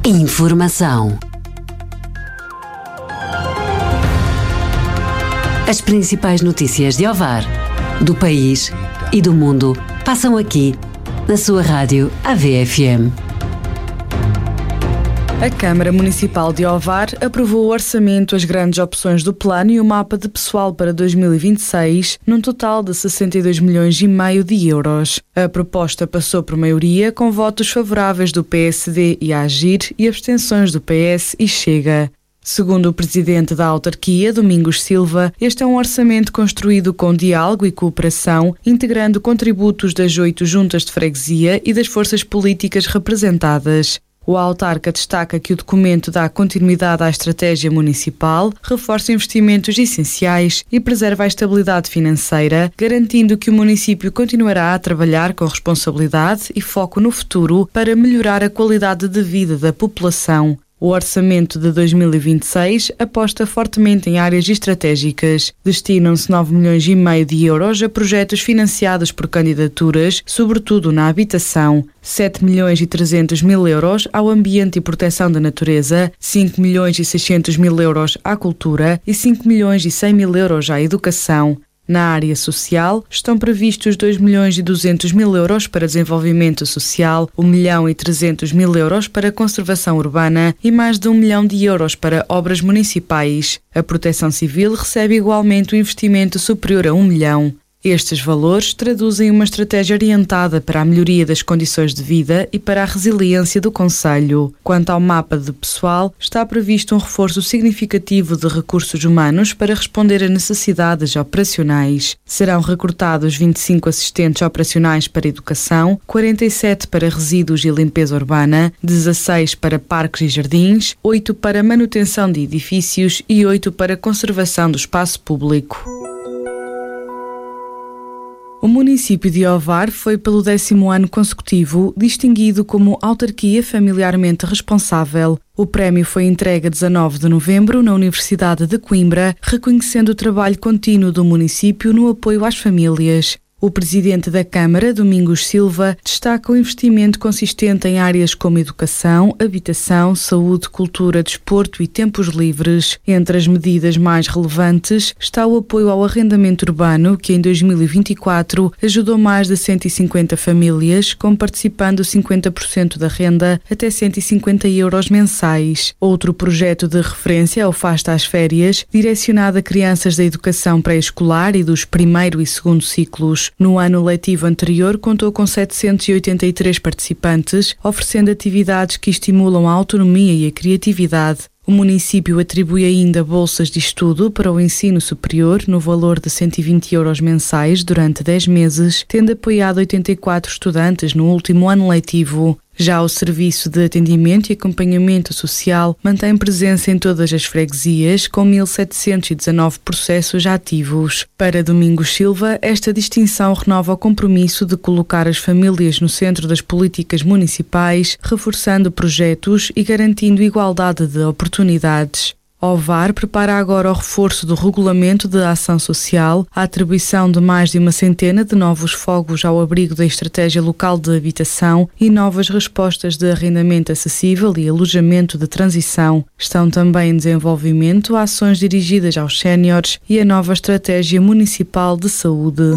Informação. As principais notícias de Ovar, do país e do mundo passam aqui, na sua rádio AVFM. A Câmara Municipal de Ovar aprovou o orçamento, as grandes opções do plano e o mapa de pessoal para 2026, num total de 62,5 milhões de euros. A proposta passou por maioria, com votos favoráveis do PSD e Agir e abstenções do PS e Chega. Segundo o presidente da autarquia, Domingos Silva, este é um orçamento construído com diálogo e cooperação, integrando contributos das 8 juntas de freguesia e das forças políticas representadas. O autarca destaca que o documento dá continuidade à estratégia municipal, reforça investimentos essenciais e preserva a estabilidade financeira, garantindo que o município continuará a trabalhar com responsabilidade e foco no futuro para melhorar a qualidade de vida da população. O orçamento de 2026 aposta fortemente em áreas estratégicas. Destinam-se 9,5 milhões de euros a projetos financiados por candidaturas, sobretudo na habitação, 7,3 milhões euros ao ambiente e proteção da natureza, 5,6 milhões euros à cultura e 5,1 milhões euros à educação. Na área social, estão previstos 2,2 milhões euros para desenvolvimento social, 1,3 milhão euros para conservação urbana e mais de 1 milhão de euros para obras municipais. A Proteção Civil recebe igualmente um investimento superior a 1 milhão. Estes valores traduzem uma estratégia orientada para a melhoria das condições de vida e para a resiliência do concelho. Quanto ao mapa de pessoal, está previsto um reforço significativo de recursos humanos para responder a necessidades operacionais. Serão recrutados 25 assistentes operacionais para educação, 47 para resíduos e limpeza urbana, 16 para parques e jardins, 8 para manutenção de edifícios e 8 para conservação do espaço público. O município de Ovar foi pelo 10º ano consecutivo distinguido como autarquia familiarmente responsável. O prémio foi entregue a 19 de novembro na Universidade de Coimbra, reconhecendo o trabalho contínuo do município no apoio às famílias. O presidente da Câmara, Domingos Silva, destaca o investimento consistente em áreas como educação, habitação, saúde, cultura, desporto e tempos livres. Entre as medidas mais relevantes está o apoio ao arrendamento urbano, que em 2024 ajudou mais de 150 famílias, com participando 50% da renda até 150 euros mensais. Outro projeto de referência é o Fasta às Férias, direcionado a crianças da educação pré-escolar e dos primeiro e segundo ciclos. No ano letivo anterior, contou com 783 participantes, oferecendo atividades que estimulam a autonomia e a criatividade. O município atribui ainda bolsas de estudo para o ensino superior no valor de 120 euros mensais durante 10 meses, tendo apoiado 84 estudantes no último ano letivo. Já o Serviço de Atendimento e Acompanhamento Social mantém presença em todas as freguesias, com 1.719 processos ativos. Para Domingos Silva, esta distinção renova o compromisso de colocar as famílias no centro das políticas municipais, reforçando projetos e garantindo igualdade de oportunidades. Ovar prepara agora o reforço do Regulamento de Ação Social, a atribuição de mais de 100 de novos fogos ao abrigo da Estratégia Local de Habitação e novas respostas de arrendamento acessível e alojamento de transição. Estão também em desenvolvimento ações dirigidas aos séniores e a nova Estratégia Municipal de Saúde.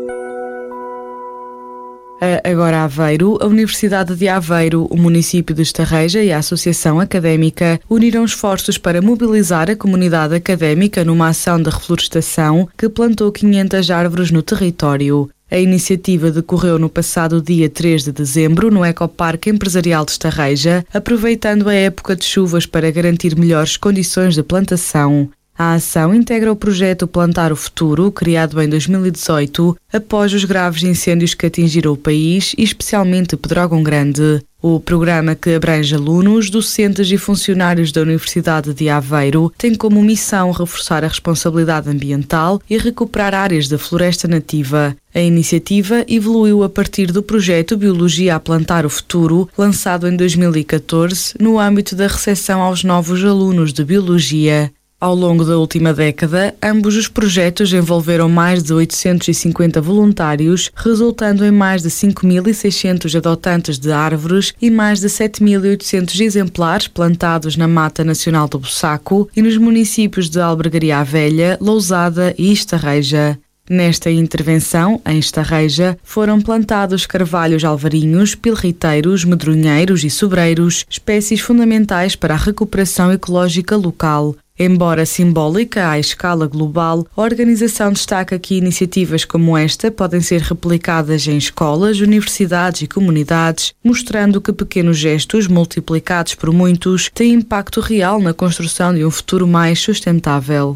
Agora Aveiro, a Universidade de Aveiro, o município de Estarreja e a Associação Académica uniram esforços para mobilizar a comunidade académica numa ação de reflorestação que plantou 500 árvores no território. A iniciativa decorreu no passado dia 3 de dezembro no Ecoparque Empresarial de Estarreja, aproveitando a época de chuvas para garantir melhores condições de plantação. A ação integra o projeto Plantar o Futuro, criado em 2018, após os graves incêndios que atingiram o país e especialmente Pedrógão Grande. O programa, que abrange alunos, docentes e funcionários da Universidade de Aveiro, tem como missão reforçar a responsabilidade ambiental e recuperar áreas da floresta nativa. A iniciativa evoluiu a partir do projeto Biologia a Plantar o Futuro, lançado em 2014, no âmbito da recepção aos novos alunos de Biologia. Ao longo da última década, ambos os projetos envolveram mais de 850 voluntários, resultando em mais de 5.600 adotantes de árvores e mais de 7.800 exemplares plantados na Mata Nacional do Bussaco e nos municípios de Albergaria Velha, Lousada e Estarreja. Nesta intervenção, em Estarreja, foram plantados carvalhos alvarinhos, pilriteiros, medronheiros e sobreiros, espécies fundamentais para a recuperação ecológica local. Embora simbólica à escala global, a organização destaca que iniciativas como esta podem ser replicadas em escolas, universidades e comunidades, mostrando que pequenos gestos, multiplicados por muitos, têm impacto real na construção de um futuro mais sustentável.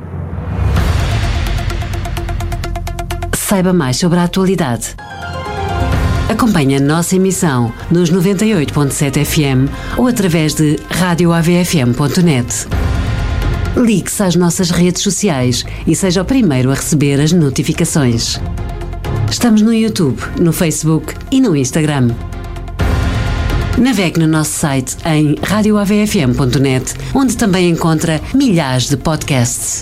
Saiba mais sobre a atualidade. Acompanhe a nossa emissão nos 98.7 FM ou através de radioavfm.net. Ligue-se às nossas redes sociais e seja o primeiro a receber as notificações. Estamos no YouTube, no Facebook e no Instagram. Navegue no nosso site em radioavfm.net, onde também encontra milhares de podcasts.